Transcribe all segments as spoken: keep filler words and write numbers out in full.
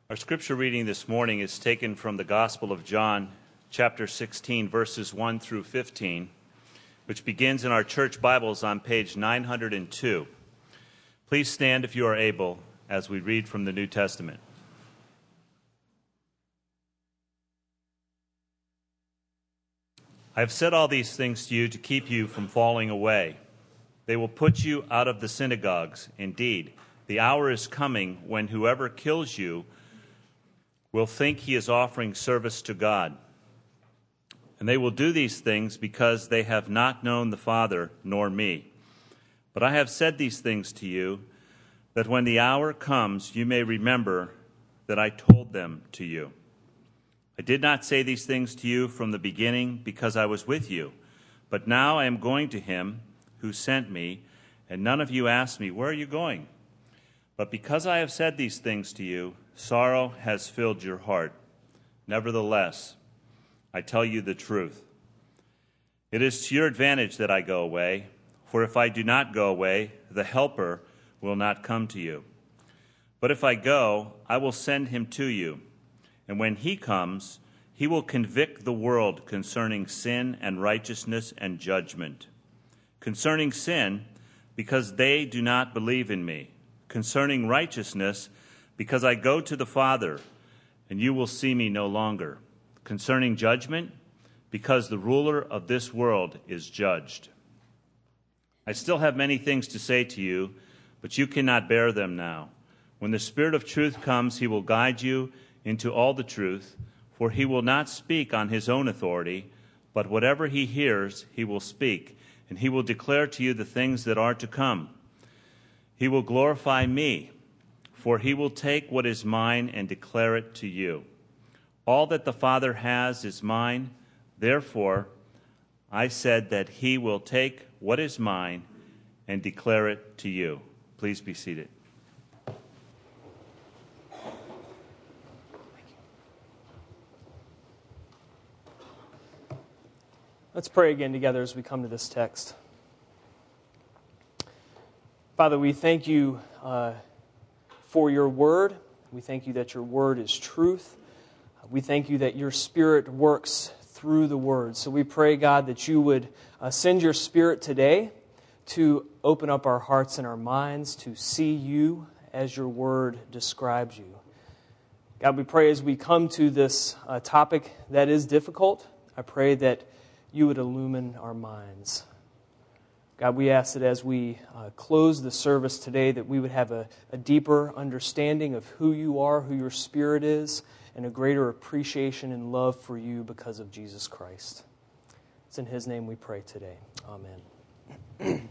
Our scripture reading this morning is taken from the Gospel of John, chapter sixteen, verses one through fifteen, which begins in our church Bibles on page nine hundred two. Please stand if you are able as we read from the New Testament. I have said all these things to you to keep you from falling away. They will put you out of the synagogues. Indeed, the hour is coming when whoever kills you will think he is offering service to God. And they will do these things because they have not known the Father nor me. But I have said these things to you, that when the hour comes, you may remember that I told them to you. I did not say these things to you from the beginning because I was with you. But now I am going to him who sent me, and none of you asked me, where are you going? But because I have said these things to you, sorrow has filled your heart. Nevertheless, I tell you the truth. It is to your advantage that I go away, for if I do not go away, the Helper will not come to you. But if I go, I will send him to you. And when he comes, he will convict the world concerning sin and righteousness and judgment. Concerning sin, because they do not believe in me. Concerning righteousness, because I go to the Father, and you will see me no longer. Concerning judgment, because the ruler of this world is judged. I still have many things to say to you, but you cannot bear them now. When the Spirit of truth comes, he will guide you into all the truth, for he will not speak on his own authority, but whatever he hears, he will speak, and he will declare to you the things that are to come. He will glorify me, for he will take what is mine and declare it to you. All that the Father has is mine. Therefore, I said that he will take what is mine and declare it to you. Please be seated. Let's pray again together as we come to this text. Father, we thank you uh, for your word. We thank you that your word is truth. We thank you that your Spirit works through the word. So we pray, God, that you would uh, send your Spirit today to open up our hearts and our minds to see you as your word describes you. God, we pray as we come to this uh, topic that is difficult, I pray that you would illumine our minds. God, we ask that as we uh, close the service today, that we would have a, a deeper understanding of who you are, who your Spirit is, and a greater appreciation and love for you because of Jesus Christ. It's in his name we pray today. Amen.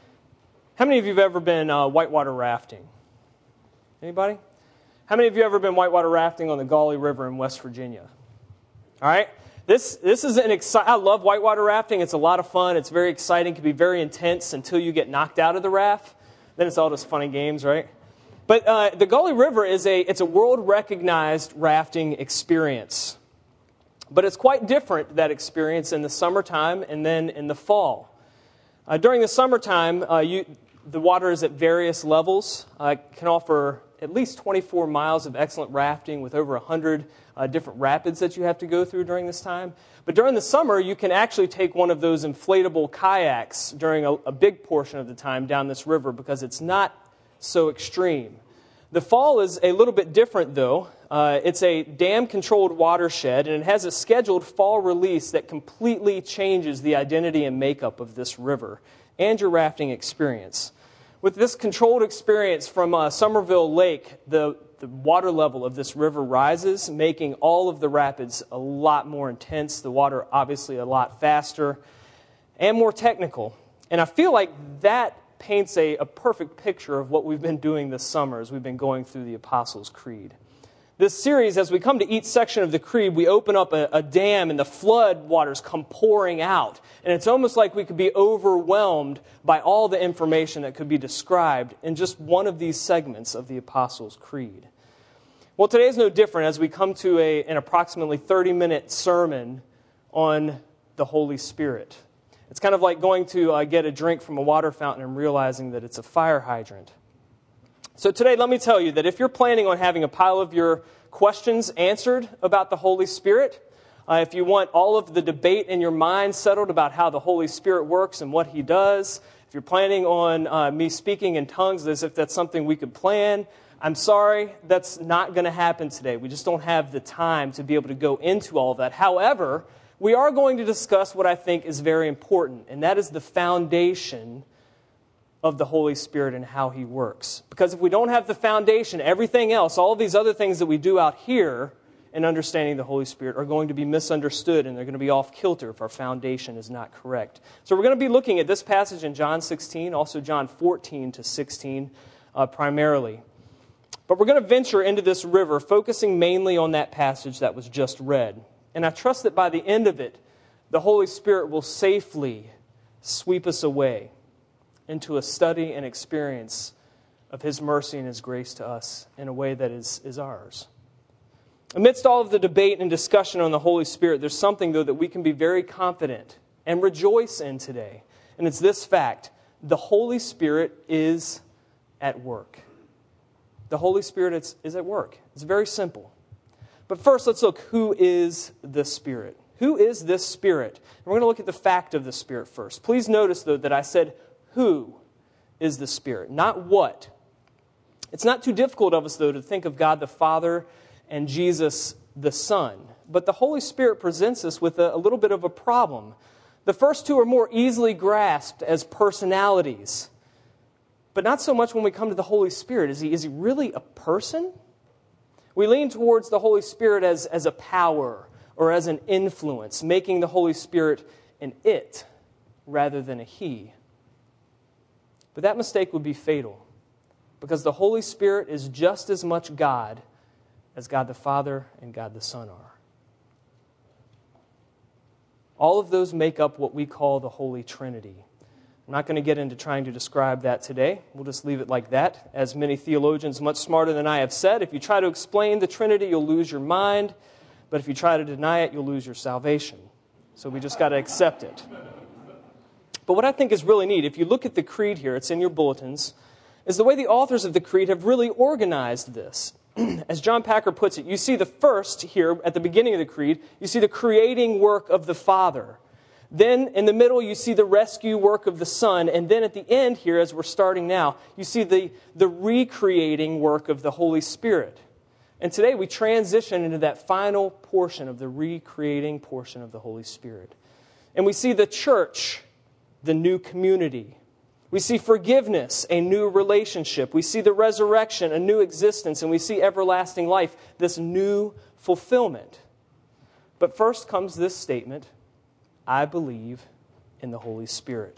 How many of you have ever been uh, whitewater rafting? Anybody? How many of you have ever been whitewater rafting on the Gauley River in West Virginia? All right. This this is an exciting. I love whitewater rafting. It's a lot of fun. It's very exciting. It can be very intense until you get knocked out of the raft. Then it's all just funny games, right? But uh, the Gauley River is a it's a world recognized rafting experience. But it's quite different, that experience, in the summertime and then in the fall. Uh, during the summertime, uh, you the water is at various levels. Uh, it can offer at least twenty-four miles of excellent rafting with over one hundred uh, different rapids that you have to go through during this time. But during the summer, you can actually take one of those inflatable kayaks during a, a big portion of the time down this river because it's not so extreme. The fall is a little bit different, though. Uh, it's a dam-controlled watershed, and it has a scheduled fall release that completely changes the identity and makeup of this river and your rafting experience. With this controlled experience from uh, Somerville Lake, the, the water level of this river rises, making all of the rapids a lot more intense, the water obviously a lot faster, and more technical. And I feel like that paints a, a perfect picture of what we've been doing this summer as we've been going through the Apostles' Creed. This series, as we come to each section of the Creed, we open up a, a dam and the flood waters come pouring out. And it's almost like we could be overwhelmed by all the information that could be described in just one of these segments of the Apostles' Creed. Well, today is no different as we come to a, an approximately thirty-minute sermon on the Holy Spirit. It's kind of like going to uh, get a drink from a water fountain and realizing that it's a fire hydrant. So today, let me tell you that if you're planning on having a pile of your questions answered about the Holy Spirit, uh, if you want all of the debate in your mind settled about how the Holy Spirit works and what He does, if you're planning on uh, me speaking in tongues as if that's something we could plan, I'm sorry, that's not going to happen today. We just don't have the time to be able to go into all of that. However, we are going to discuss what I think is very important, and that is the foundation of the Holy Spirit and how He works. Because if we don't have the foundation, everything else, all of these other things that we do out here in understanding the Holy Spirit are going to be misunderstood, and they're going to be off kilter if our foundation is not correct. So we're going to be looking at this passage in John sixteen, also John fourteen to sixteen uh, primarily. But we're going to venture into this river, focusing mainly on that passage that was just read. And I trust that by the end of it, the Holy Spirit will safely sweep us away into a study and experience of His mercy and His grace to us in a way that is, is ours. Amidst all of the debate and discussion on the Holy Spirit, there's something, though, that we can be very confident and rejoice in today. And it's this fact: the Holy Spirit is at work. The Holy Spirit is, is at work. It's very simple. But first, let's look, who is the Spirit? Who is this Spirit? And we're going to look at the fact of the Spirit first. Please notice, though, that I said, who is the Spirit, not what. It's not too difficult of us, though, to think of God the Father and Jesus the Son. But the Holy Spirit presents us with a, a little bit of a problem. The first two are more easily grasped as personalities, but not so much when we come to the Holy Spirit. Is he, is he really a person? We lean towards the Holy Spirit as, as a power or as an influence, making the Holy Spirit an it rather than a he. But that mistake would be fatal, because the Holy Spirit is just as much God as God the Father and God the Son are. All of those make up what we call the Holy Trinity. I'm not going to get into trying to describe that today. We'll just leave it like that. As many theologians much smarter than I have said, if you try to explain the Trinity, you'll lose your mind. But if you try to deny it, you'll lose your salvation. So we just got to accept it. But what I think is really neat, if you look at the creed here, it's in your bulletins, is the way the authors of the creed have really organized this. As John Packer puts it, you see the first here at the beginning of the creed, you see the creating work of the Father. Then in the middle, you see the rescue work of the Son. And then at the end here, as we're starting now, you see the, the recreating work of the Holy Spirit. And today we transition into that final portion of the recreating portion of the Holy Spirit. And we see the church, the new community. We see forgiveness, a new relationship. We see the resurrection, a new existence. And we see everlasting life, this new fulfillment. But first comes this statement: I believe in the Holy Spirit.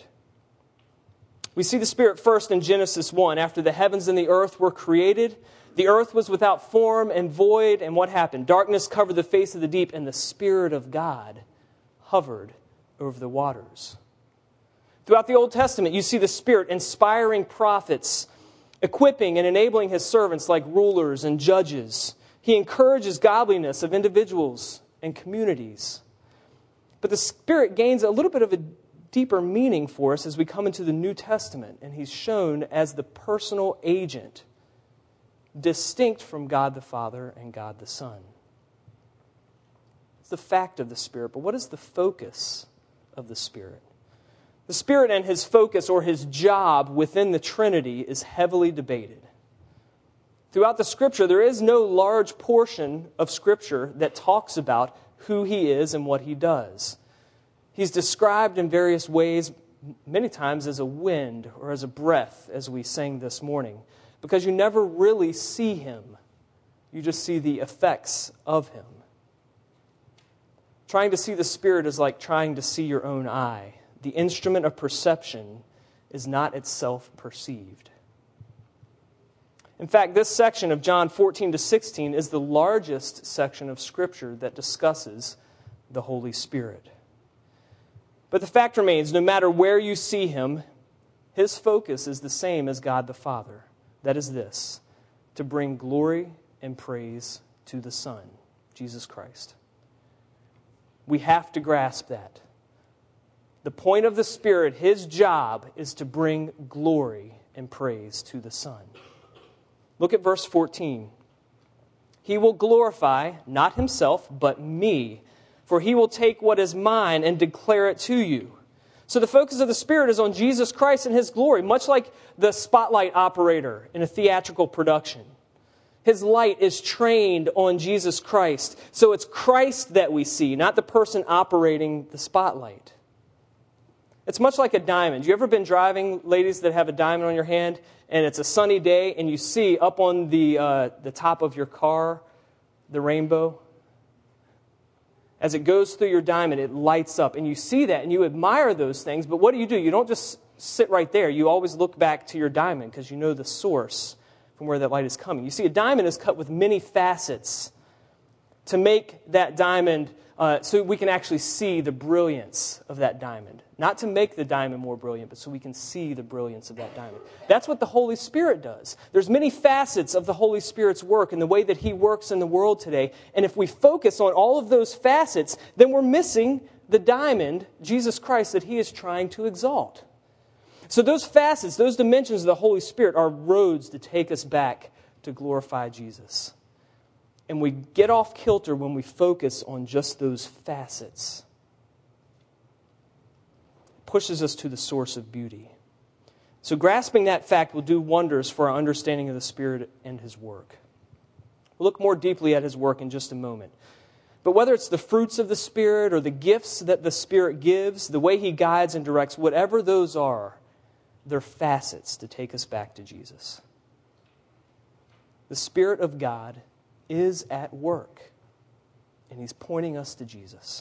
We see the Spirit first in Genesis one. After the heavens and the earth were created, the earth was without form and void. And what happened? Darkness covered the face of the deep, and the Spirit of God hovered over the waters. Throughout the Old Testament, you see the Spirit inspiring prophets, equipping and enabling His servants like rulers and judges. He encourages godliness of individuals and communities. But the Spirit gains a little bit of a deeper meaning for us as we come into the New Testament, and He's shown as the personal agent, distinct from God the Father and God the Son. It's the fact of the Spirit, but what is the focus of the Spirit? The Spirit and His focus or His job within the Trinity is heavily debated. Throughout the Scripture, there is no large portion of Scripture that talks about who He is and what He does. He's described in various ways, many times as a wind or as a breath, as we sang this morning, because you never really see Him. You just see the effects of Him. Trying to see the Spirit is like trying to see your own eye. The instrument of perception is not itself perceived. In fact, this section of John fourteen to sixteen is the largest section of Scripture that discusses the Holy Spirit. But the fact remains, no matter where you see Him, His focus is the same as God the Father. That is this: to bring glory and praise to the Son, Jesus Christ. We have to grasp that. The point of the Spirit, His job, is to bring glory and praise to the Son. Look at verse fourteen. He will glorify not himself, but me, for he will take what is mine and declare it to you. So the focus of the Spirit is on Jesus Christ and his glory, much like the spotlight operator in a theatrical production. His light is trained on Jesus Christ. So it's Christ that we see, not the person operating the spotlight. It's much like a diamond. You ever been driving, ladies that have a diamond on your hand, and it's a sunny day, and you see up on the uh, the top of your car the rainbow? As it goes through your diamond, it lights up, and you see that, and you admire those things. But what do you do? You don't just sit right there. You always look back to your diamond because you know the source from where that light is coming. You see, a diamond is cut with many facets to make that diamond uh, so we can actually see the brilliance of that diamond. Not to make the diamond more brilliant, but so we can see the brilliance of that diamond. That's what the Holy Spirit does. There's many facets of the Holy Spirit's work and the way that he works in the world today. And if we focus on all of those facets, then we're missing the diamond, Jesus Christ, that he is trying to exalt. So those facets, those dimensions of the Holy Spirit are roads to take us back to glorify Jesus. And we get off kilter when we focus on just those facets. It pushes us to the source of beauty. So grasping that fact will do wonders for our understanding of the Spirit and his work. We'll look more deeply at his work in just a moment. But whether it's the fruits of the Spirit or the gifts that the Spirit gives, the way he guides and directs, whatever those are, they're facets to take us back to Jesus. The Spirit of God is at work, and he's pointing us to Jesus.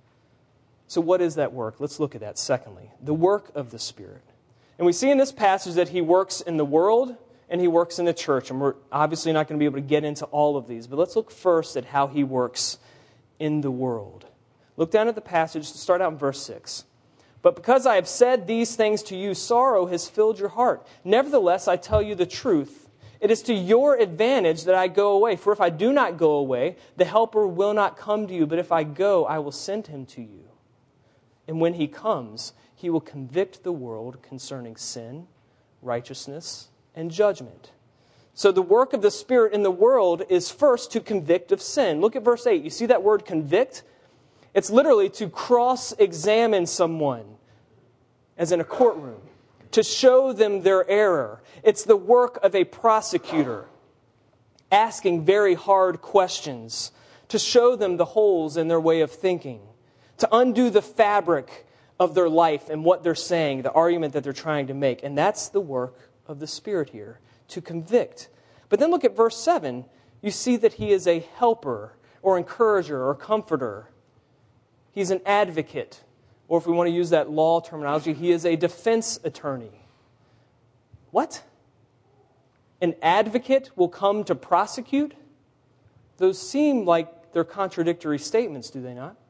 So what is that work? Let's look at that secondly. The work of the Spirit. And we see in this passage that he works in the world and he works in the church. And we're obviously not going to be able to get into all of these, but let's look first at how he works in the world. Look down at the passage, start out in verse six. But because I have said these things to you, sorrow has filled your heart. Nevertheless, I tell you the truth. It is to your advantage that I go away. For if I do not go away, the Helper will not come to you. But if I go, I will send him to you. And when he comes, he will convict the world concerning sin, righteousness, and judgment. So the work of the Spirit in the world is first to convict of sin. Look at verse eight. You see that word convict? It's literally to cross-examine someone, as in a courtroom, to show them their error. It's the work of a prosecutor, asking very hard questions, to show them the holes in their way of thinking, to undo the fabric of their life and what they're saying, the argument that they're trying to make. And that's the work of the Spirit here, to convict. But then look at verse seven. You see that he is a helper or encourager or comforter. He's an advocate. Or if we want to use that law terminology, he is a defense attorney. What? An advocate will come to prosecute? Those seem like they're contradictory statements, do they not?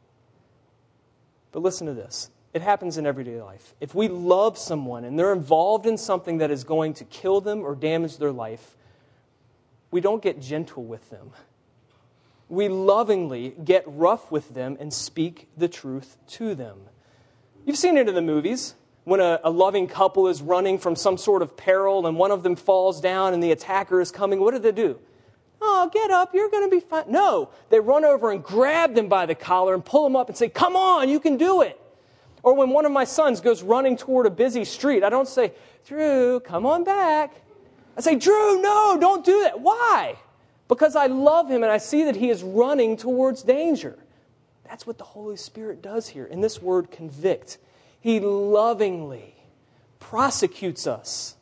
But listen to this. It happens in everyday life. If we love someone and they're involved in something that is going to kill them or damage their life, we don't get gentle with them. We lovingly get rough with them and speak the truth to them. You've seen it in the movies. When a, a loving couple is running from some sort of peril and one of them falls down and the attacker is coming, what do they do? Oh, get up, you're going to be fine. No, they run over and grab them by the collar and pull them up and say, come on, you can do it. Or when one of my sons goes running toward a busy street, I don't say, Drew, come on back. I say, Drew, no, don't do that. Why? Because I love him and I see that he is running towards danger. That's what the Holy Spirit does here. In this word, convict. He lovingly prosecutes us.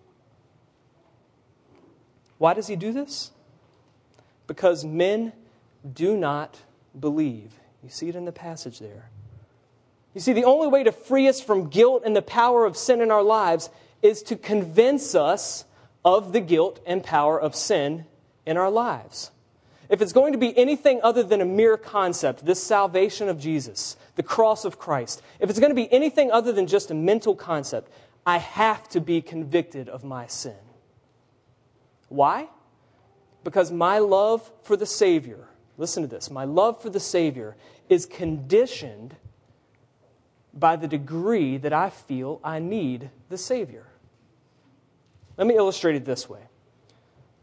Why does he do this? Because men do not believe. You see it in the passage there. You see, the only way to free us from guilt and the power of sin in our lives is to convince us of the guilt and power of sin in our lives. If it's going to be anything other than a mere concept, this salvation of Jesus, the cross of Christ, if it's going to be anything other than just a mental concept, I have to be convicted of my sin. Why? Because my love for the Savior, listen to this, my love for the Savior is conditioned by the degree that I feel I need the Savior. Let me illustrate it this way.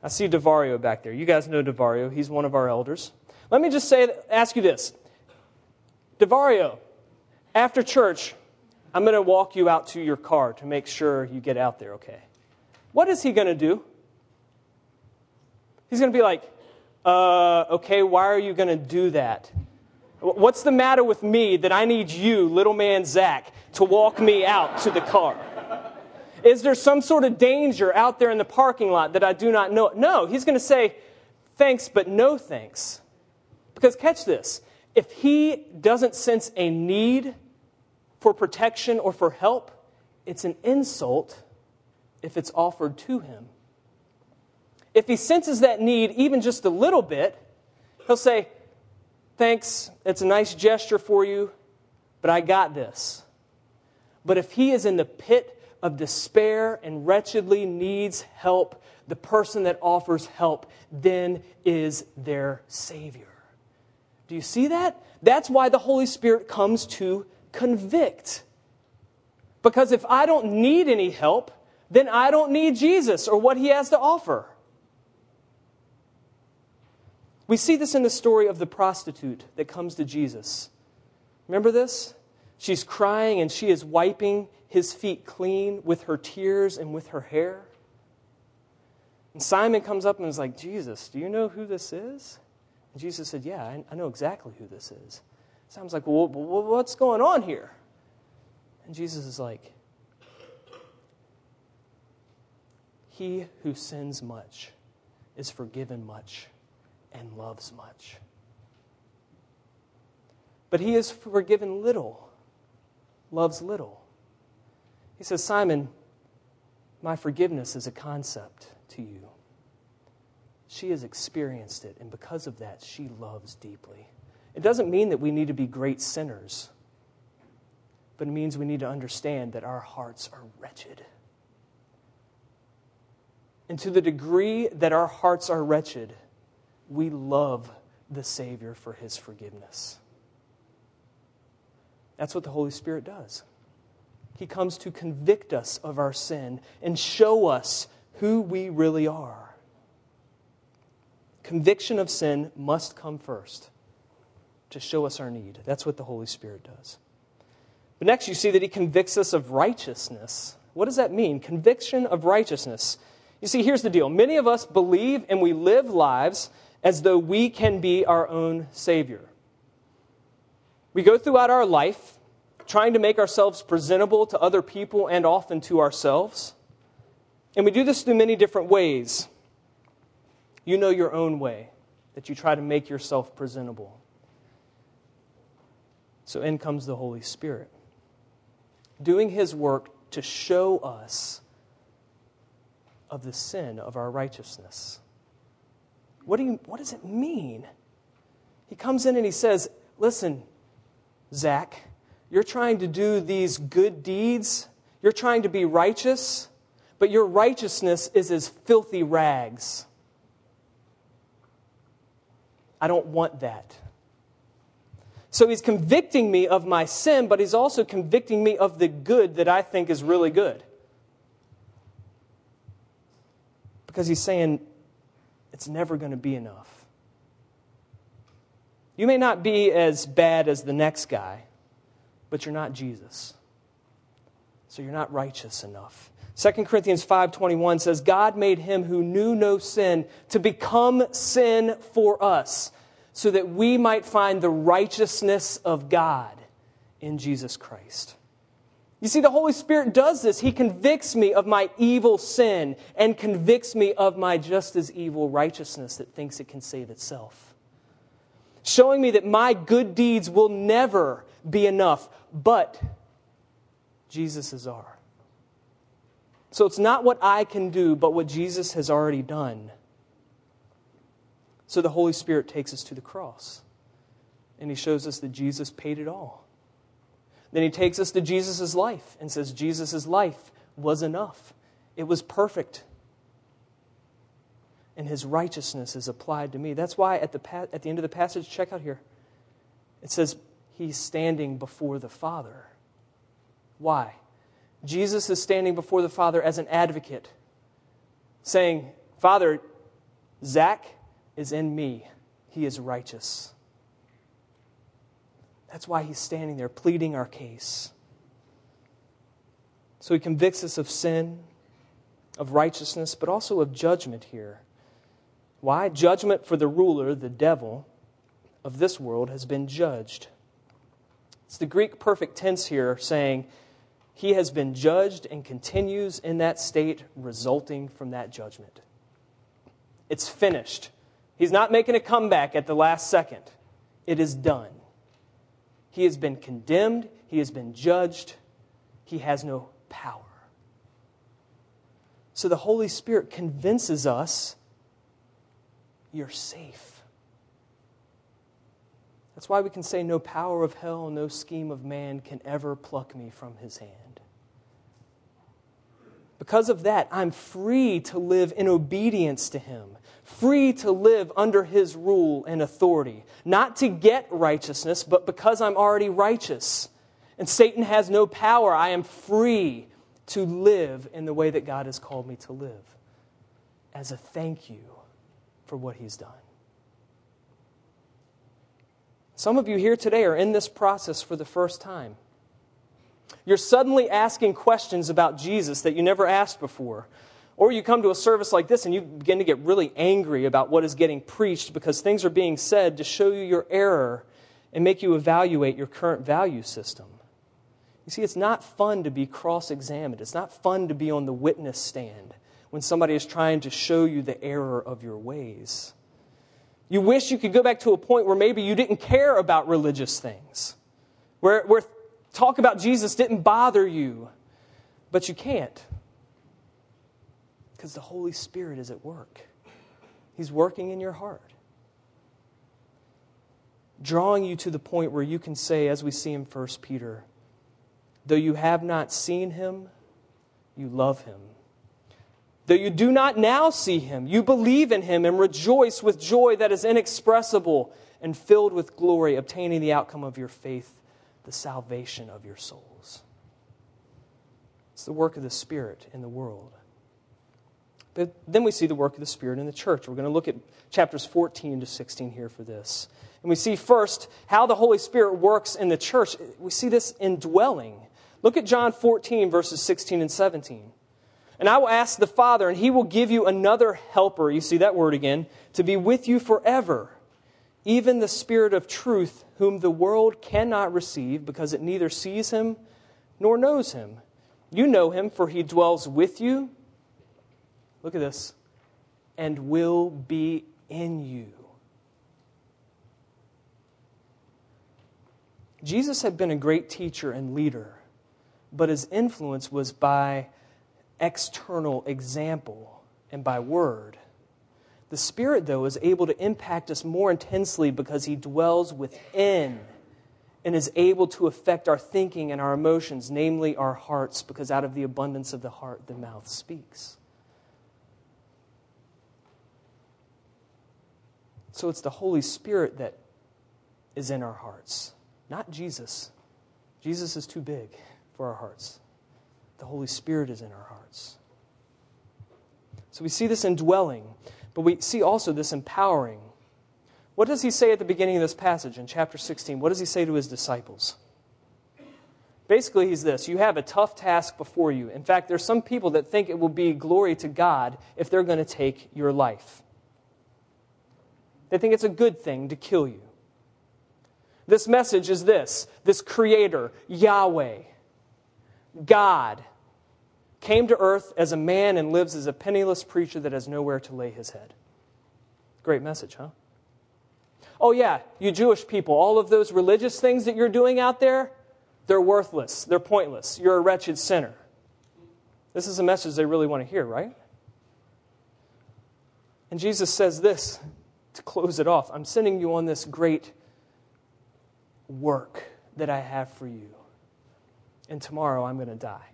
I see DeVario back there. You guys know DeVario. He's one of our elders. Let me just say, ask you this. DeVario, after church, I'm going to walk you out to your car to make sure you get out there okay. What is he going to do? He's going to be like, uh, okay, why are you going to do that? What's the matter with me that I need you, little man Zach, to walk me out to the car? Is there some sort of danger out there in the parking lot that I do not know? No, he's going to say, thanks, but no thanks. Because catch this, if he doesn't sense a need for protection or for help, it's an insult if it's offered to him. If he senses that need even just a little bit, he'll say, thanks, it's a nice gesture for you, but I got this. But if he is in the pit of despair and wretchedly needs help, the person that offers help then is their Savior. Do you see that? That's why the Holy Spirit comes to convict. Because if I don't need any help, then I don't need Jesus or what he has to offer. We see this in the story of the prostitute that comes to Jesus. Remember this? She's crying and she is wiping his feet clean with her tears and with her hair. And Simon comes up and is like, Jesus, do you know who this is? And Jesus said, yeah, I, I know exactly who this is. Simon's like, well, what's going on here? And Jesus is like, he who sins much is forgiven much and loves much. But he is forgiven little, loves little. He says, Simon, my forgiveness is a concept to you. She has experienced it, and because of that, she loves deeply. It doesn't mean that we need to be great sinners, but it means we need to understand that our hearts are wretched. And to the degree that our hearts are wretched, we love the Savior for his forgiveness. That's what the Holy Spirit does. He comes to convict us of our sin and show us who we really are. Conviction of sin must come first to show us our need. That's what the Holy Spirit does. But next you see that he convicts us of righteousness. What does that mean? Conviction of righteousness. You see, here's the deal. Many of us believe and we live lives as though we can be our own Savior. We go throughout our life trying to make ourselves presentable to other people and often to ourselves. And we do this through many different ways. You know your own way that you try to make yourself presentable. So in comes the Holy Spirit, doing his work to show us of the sin of our righteousness. What do you, what does it mean? He comes in and he says, listen, Zach, you're trying to do these good deeds. You're trying to be righteous, but your righteousness is as filthy rags. I don't want that. So he's convicting me of my sin, but he's also convicting me of the good that I think is really good. Because he's saying, it's never going to be enough. You may not be as bad as the next guy, but you're not Jesus. So you're not righteous enough. Second Corinthians five twenty-one says, God made him who knew no sin to become sin for us, so that we might find the righteousness of God in Jesus Christ. You see, the Holy Spirit does this. He convicts me of my evil sin and convicts me of my just as evil righteousness that thinks it can save itself. Showing me that my good deeds will never be enough, but Jesus' are. So it's not what I can do, but what Jesus has already done. So the Holy Spirit takes us to the cross, and he shows us that Jesus paid it all. Then he takes us to Jesus' life and says Jesus' life was enough. It was perfect. And his righteousness is applied to me. That's why at the pa- at the end of the passage, check out here, it says he's standing before the Father. Why? Jesus is standing before the Father as an advocate, saying, Father, Zach is in me. He is righteous. That's why he's standing there pleading our case. So he convicts us of sin, of righteousness, but also of judgment here. Why? Judgment for the ruler, the devil, of this world has been judged. It's the Greek perfect tense here saying he has been judged and continues in that state resulting from that judgment. It's finished. He's not making a comeback at the last second. It is done. He has been condemned. He has been judged. He has no power. So the Holy Spirit convinces us you're safe. That's why we can say no power of hell, no scheme of man can ever pluck me from his hand. Because of that, I'm free to live in obedience to him, free to live under his rule and authority, not to get righteousness, but because I'm already righteous. And Satan has no power. I am free to live in the way that God has called me to live as a thank you for what he's done. Some of you here today are in this process for the first time. You're suddenly asking questions about Jesus that you never asked before. Or you come to a service like this and you begin to get really angry about what is getting preached because things are being said to show you your error and make you evaluate your current value system. You see, it's not fun to be cross-examined. It's not fun to be on the witness stand when somebody is trying to show you the error of your ways. You wish you could go back to a point where maybe you didn't care about religious things, where, where talk about Jesus didn't bother you, but you can't because the Holy Spirit is at work. He's working in your heart, drawing you to the point where you can say, as we see in First Peter, though you have not seen him, you love him. Though you do not now see him, you believe in him and rejoice with joy that is inexpressible and filled with glory, obtaining the outcome of your faith, the salvation of your souls. It's the work of the Spirit in the world. But then we see the work of the Spirit in the church. We're going to look at chapters fourteen to sixteen here for this. And we see first how the Holy Spirit works in the church. We see this indwelling. Look at John fourteen, verses sixteen and seventeen. And I will ask the Father, and he will give you another helper, you see that word again, to be with you forever, even the Spirit of truth, whom the world cannot receive because it neither sees him nor knows him. You know him, for he dwells with you. Look at this. And will be in you. Jesus had been a great teacher and leader, but his influence was by external example and by word. The Spirit, though, is able to impact us more intensely because he dwells within and is able to affect our thinking and our emotions, namely our hearts, because out of the abundance of the heart, the mouth speaks. So it's the Holy Spirit that is in our hearts, not Jesus. Jesus is too big for our hearts. The Holy Spirit is in our hearts. So we see this indwelling, but we see also this empowering. What does he say at the beginning of this passage in chapter sixteen? What does he say to his disciples? Basically, he's this. You have a tough task before you. In fact, there's some people that think it will be glory to God if they're going to take your life. They think it's a good thing to kill you. This message is this. This Creator, Yahweh, God, came to earth as a man and lives as a penniless preacher that has nowhere to lay his head. Great message, huh? Oh yeah, you Jewish people, all of those religious things that you're doing out there, they're worthless, they're pointless, you're a wretched sinner. This is a message they really want to hear, right? And Jesus says this to close it off. I'm sending you on this great work that I have for you. And tomorrow I'm going to die.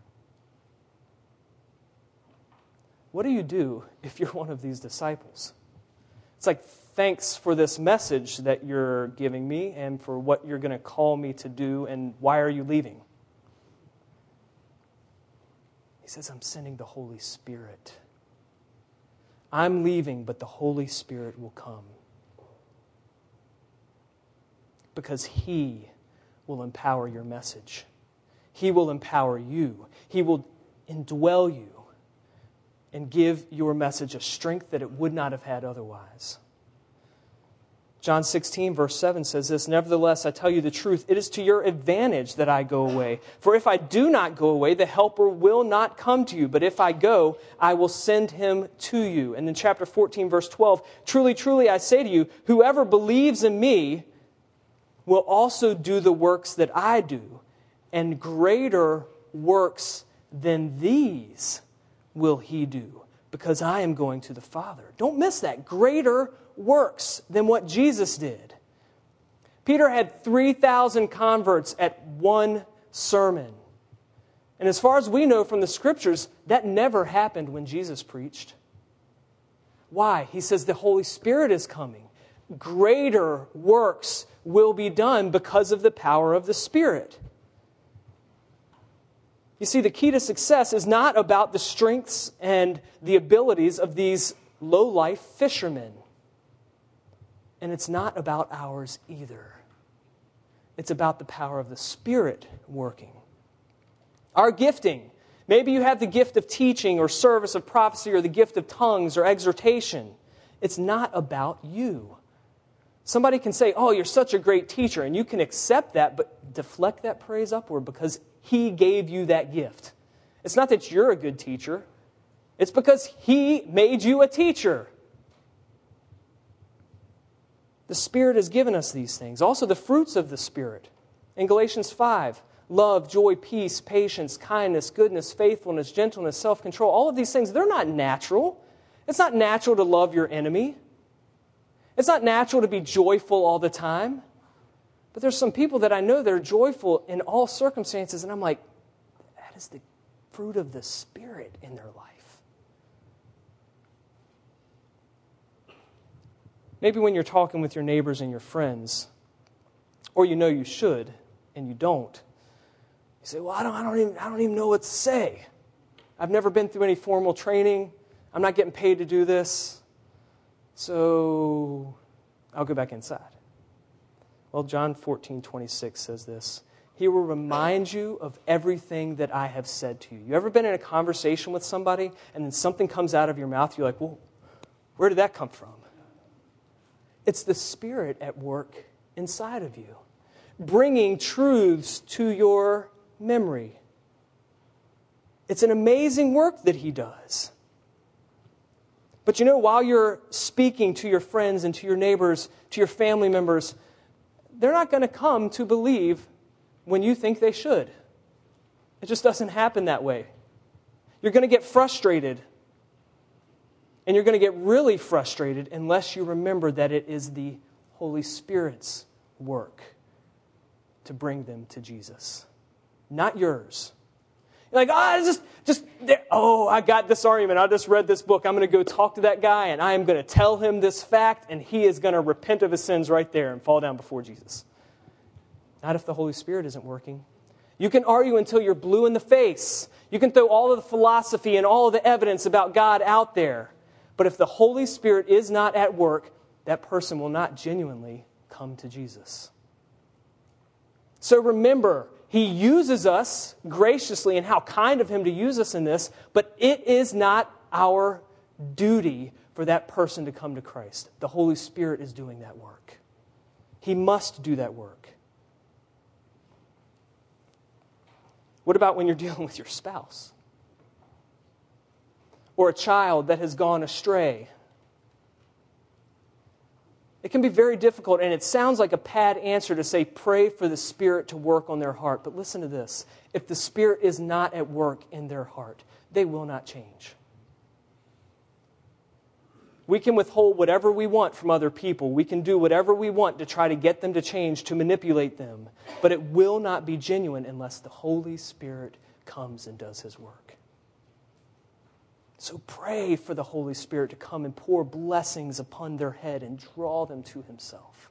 What do you do if you're one of these disciples? It's like, thanks for this message that you're giving me and for what you're going to call me to do, and why are you leaving? He says, I'm sending the Holy Spirit. I'm leaving, but the Holy Spirit will come. Because He will empower your message. He will empower you. He will indwell you and give your message a strength that it would not have had otherwise. John sixteen, verse seven says this, "Nevertheless, I tell you the truth, it is to your advantage that I go away. For if I do not go away, the Helper will not come to you. But if I go, I will send Him to you." And in chapter fourteen, verse twelve, "Truly, truly, I say to you, whoever believes in me will also do the works that I do, and greater works than these will he do, because I am going to the Father." Don't miss that. Greater works than what Jesus did. Peter had three thousand converts at one sermon. And as far as we know from the Scriptures, that never happened when Jesus preached. Why? He says the Holy Spirit is coming. Greater works will be done because of the power of the Spirit. You see, the key to success is not about the strengths and the abilities of these low-life fishermen. And it's not about ours either. It's about the power of the Spirit working. Our gifting. Maybe you have the gift of teaching or service of prophecy or the gift of tongues or exhortation. It's not about you. Somebody can say, "Oh, you're such a great teacher," and you can accept that, but deflect that praise upward because He gave you that gift. It's not that you're a good teacher. It's because He made you a teacher. The Spirit has given us these things. Also, the fruits of the Spirit. In Galatians five, love, joy, peace, patience, kindness, goodness, faithfulness, gentleness, self-control. All of these things, they're not natural. It's not natural to love your enemy. It's not natural to be joyful all the time. But there's some people that I know that are joyful in all circumstances, and I'm like, that is the fruit of the Spirit in their life. Maybe when you're talking with your neighbors and your friends, or you know you should, and you don't, you say, well, I don't, I don't even, I don't even know what to say. I've never been through any formal training. I'm not getting paid to do this. So I'll go back inside. Well, John fourteen twenty-six says this, "He will remind you of everything that I have said to you." You ever been in a conversation with somebody and then something comes out of your mouth, you're like, well, where did that come from? It's the Spirit at work inside of you, bringing truths to your memory. It's an amazing work that He does. But you know, while you're speaking to your friends and to your neighbors, to your family members, they're not going to come to believe when you think they should. It just doesn't happen that way. You're going to get frustrated. And you're going to get really frustrated unless you remember that it is the Holy Spirit's work to bring them to Jesus, not yours. You're like, oh, it's just, just, oh, I got this argument. I just read this book. I'm going to go talk to that guy, and I am going to tell him this fact, and he is going to repent of his sins right there and fall down before Jesus. Not if the Holy Spirit isn't working. You can argue until you're blue in the face. You can throw all of the philosophy and all of the evidence about God out there. But if the Holy Spirit is not at work, that person will not genuinely come to Jesus. So remember, He uses us graciously, and how kind of Him to use us in this, but it is not our duty for that person to come to Christ. The Holy Spirit is doing that work. He must do that work. What about when you're dealing with your spouse? Or a child that has gone astray? It can be very difficult, and it sounds like a pad answer to say, pray for the Spirit to work on their heart. But listen to this. If the Spirit is not at work in their heart, they will not change. We can withhold whatever we want from other people. We can do whatever we want to try to get them to change, to manipulate them. But it will not be genuine unless the Holy Spirit comes and does His work. So pray for the Holy Spirit to come and pour blessings upon their head and draw them to Himself.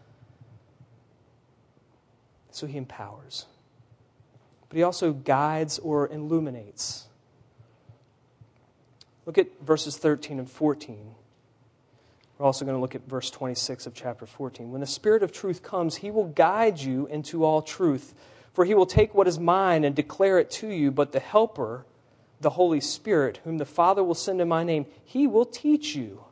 So He empowers. But He also guides or illuminates. Look at verses thirteen and fourteen. We're also going to look at verse twenty-six of chapter fourteen. When the Spirit of truth comes, He will guide you into all truth, for He will take what is mine and declare it to you, but the Helper, the Holy Spirit, whom the Father will send in my name, He will teach you.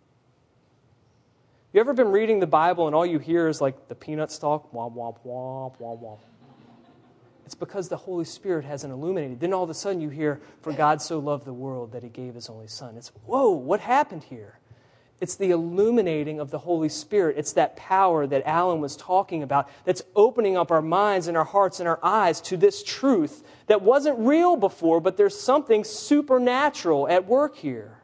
You ever been reading the Bible and all you hear is like the peanuts talk? Womp, womp, womp, womp, womp. It's because the Holy Spirit hasn't illuminated. Then all of a sudden you hear, for God so loved the world that He gave His only Son. It's, whoa, what happened here? It's the illuminating of the Holy Spirit. It's that power that Alan was talking about that's opening up our minds and our hearts and our eyes to this truth that wasn't real before, but there's something supernatural at work here.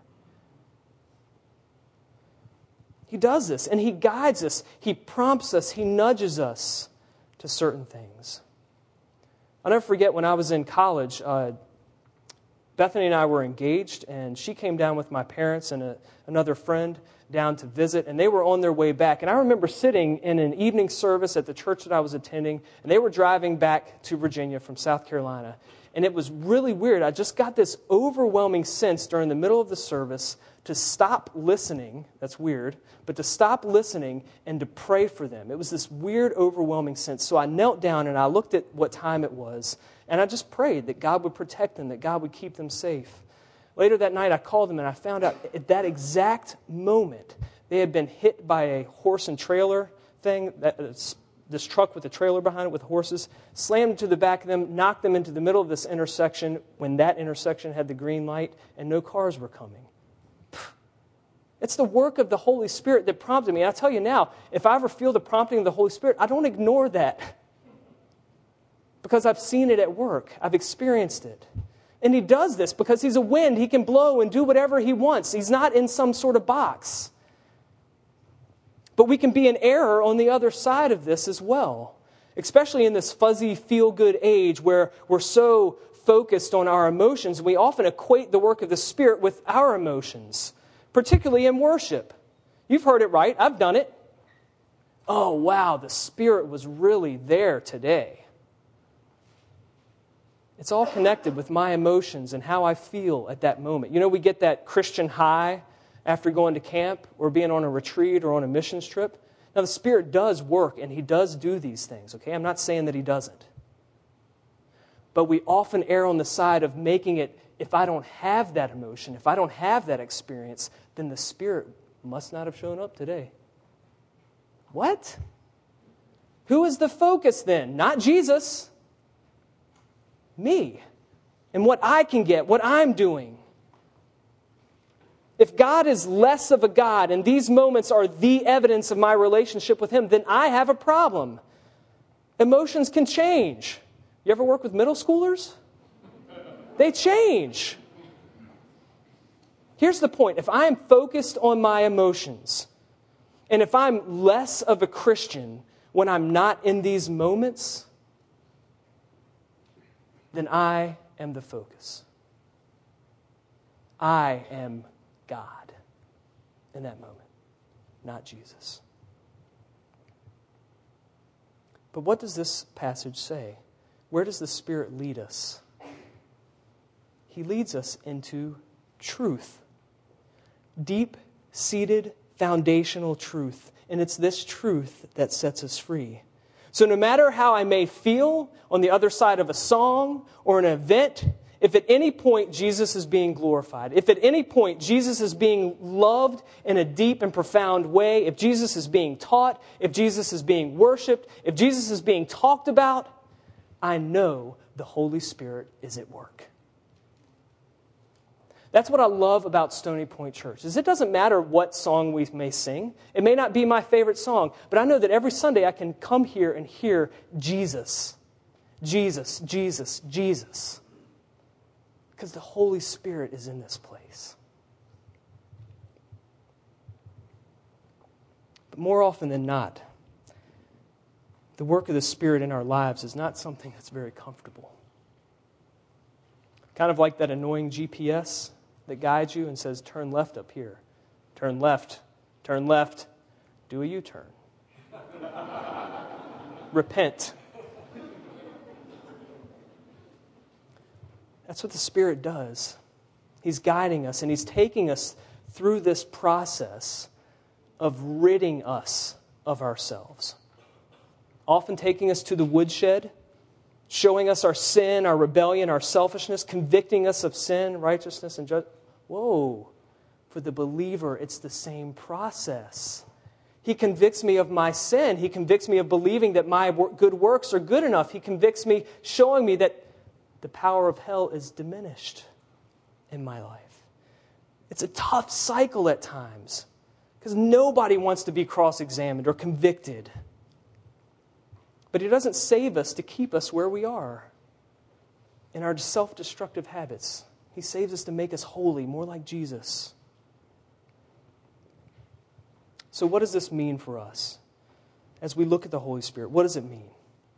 He does this, and He guides us. He prompts us. He nudges us to certain things. I'll never forget when I was in college, uh, Bethany and I were engaged, and she came down with my parents and a, another friend down to visit, and they were on their way back. And I remember sitting in an evening service at the church that I was attending, and they were driving back to Virginia from South Carolina. And it was really weird. I just got this overwhelming sense during the middle of the service to stop listening. That's weird. But to stop listening and to pray for them. It was this weird, overwhelming sense. So I knelt down and I looked at what time it was. And I just prayed that God would protect them, that God would keep them safe. Later that night, I called them and I found out at that exact moment, they had been hit by a horse and trailer thing, that, this truck with a trailer behind it with horses, slammed into the back of them, knocked them into the middle of this intersection when that intersection had the green light and no cars were coming. It's the work of the Holy Spirit that prompted me. And I tell you now, if I ever feel the prompting of the Holy Spirit, I don't ignore that. Because I've seen it at work. I've experienced it. And He does this because He's a wind. He can blow and do whatever He wants. He's not in some sort of box. But we can be in error on the other side of this as well. Especially in this fuzzy, feel-good age where we're so focused on our emotions. We often equate the work of the Spirit with our emotions. Particularly in worship. You've heard it right. I've done it. Oh, wow, the Spirit was really there today. It's all connected with my emotions and how I feel at that moment. You know, we get that Christian high after going to camp or being on a retreat or on a missions trip. Now, the Spirit does work and He does do these things, okay? I'm not saying that He doesn't. But we often err on the side of making it, if I don't have that emotion, if I don't have that experience, then the Spirit must not have shown up today. What? Who is the focus then? Not Jesus. Me. And what I can get, what I'm doing. If God is less of a God and these moments are the evidence of my relationship with Him, then I have a problem. Emotions can change. You ever work with middle schoolers? They change. Here's the point. If I am focused on my emotions, and if I'm less of a Christian when I'm not in these moments, then I am the focus. I am God in that moment, not Jesus. But what does this passage say? Where does the Spirit lead us? He leads us into truth. Deep-seated, foundational truth. And it's this truth that sets us free. So no matter how I may feel on the other side of a song or an event, if at any point Jesus is being glorified, if at any point Jesus is being loved in a deep and profound way, if Jesus is being taught, if Jesus is being worshipped, if Jesus is being talked about, I know the Holy Spirit is at work. That's what I love about Stony Point Church, is it doesn't matter what song we may sing. It may not be my favorite song, but I know that every Sunday I can come here and hear Jesus, Jesus, Jesus, Jesus. Because the Holy Spirit is in this place. But more often than not, the work of the Spirit in our lives is not something that's very comfortable. Kind of like that annoying G P S that guides you and says, turn left up here. Turn left. Turn left. Do a U-turn. Repent. That's what the Spirit does. He's guiding us, and He's taking us through this process of ridding us of ourselves. Often taking us to the woodshed, showing us our sin, our rebellion, our selfishness, convicting us of sin, righteousness, and judgment. Whoa, for the believer, it's the same process. He convicts me of my sin. He convicts me of believing that my good works are good enough. He convicts me, showing me that the power of hell is diminished in my life. It's a tough cycle at times because nobody wants to be cross-examined or convicted. But He doesn't save us to keep us where we are in our self-destructive habits. He saves us to make us holy, more like Jesus. So what does this mean for us as we look at the Holy Spirit? What does it mean?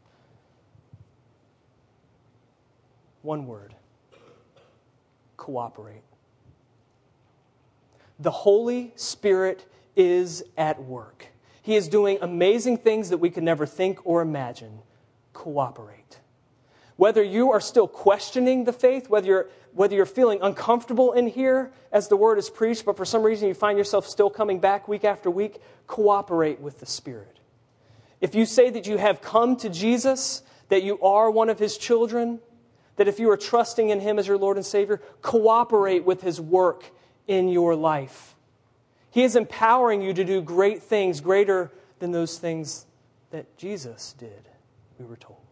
One word: cooperate. The Holy Spirit is at work. He is doing amazing things that we could never think or imagine. Cooperate. Whether you are still questioning the faith, whether you're, whether you're feeling uncomfortable in here as the word is preached, but for some reason you find yourself still coming back week after week, cooperate with the Spirit. If you say that you have come to Jesus, that you are one of His children, that if you are trusting in Him as your Lord and Savior, cooperate with His work in your life. He is empowering you to do great things, greater than those things that Jesus did, we were told.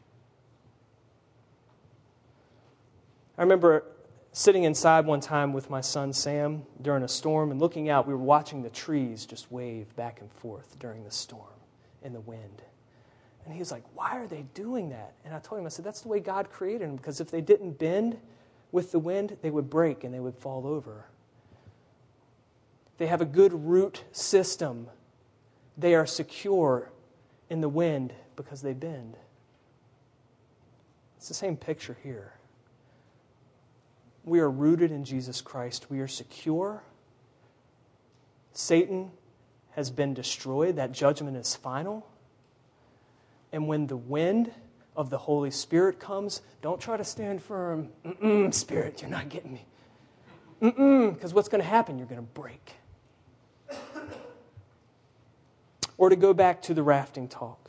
I remember sitting inside one time with my son Sam during a storm and looking out. We were watching the trees just wave back and forth during the storm in the wind. And he was like, "Why are they doing that?" And I told him, I said, that's the way God created them, because if they didn't bend with the wind, they would break and they would fall over. They have a good root system. They are secure in the wind because they bend. It's the same picture here. We are rooted in Jesus Christ. We are secure. Satan has been destroyed. That judgment is final. And when the wind of the Holy Spirit comes, don't try to stand firm. Mm-mm, Spirit, you're not getting me. Mm-mm, because what's going to happen? You're going to break. Or to go back to the rafting talk.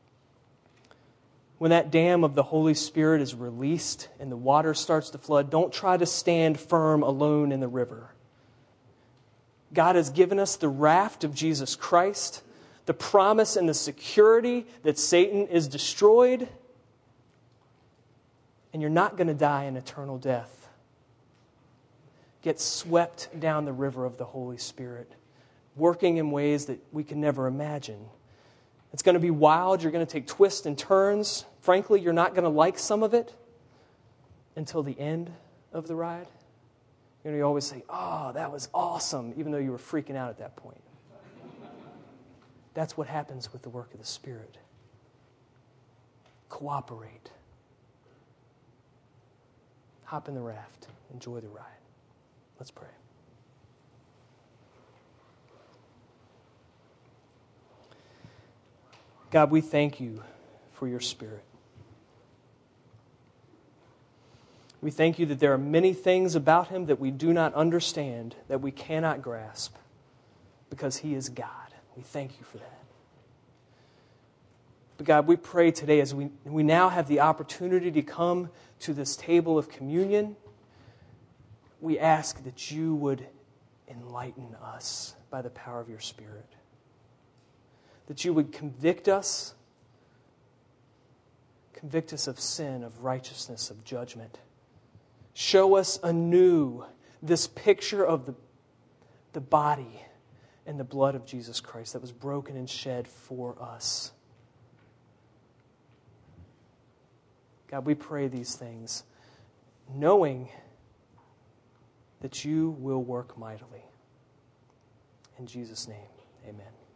When that dam of the Holy Spirit is released and the water starts to flood, don't try to stand firm alone in the river. God has given us the raft of Jesus Christ, the promise and the security that Satan is destroyed, and you're not going to die an eternal death. Get swept down the river of the Holy Spirit, working in ways that we can never imagine. It's going to be wild. You're going to take twists and turns. Frankly, you're not going to like some of it until the end of the ride. You know, you always say, "Oh, that was awesome," even though you were freaking out at that point. That's what happens with the work of the Spirit. Cooperate. Hop in the raft. Enjoy the ride. Let's pray. God, we thank You for Your Spirit. We thank You that there are many things about Him that we do not understand, that we cannot grasp, because He is God. We thank You for that. But God, we pray today as we, we now have the opportunity to come to this table of communion, we ask that You would enlighten us by the power of Your Spirit. That You would convict us, convict us of sin, of righteousness, of judgment. Show us anew this picture of the, the body and the blood of Jesus Christ that was broken and shed for us. God, we pray these things, knowing that You will work mightily. In Jesus' name, amen.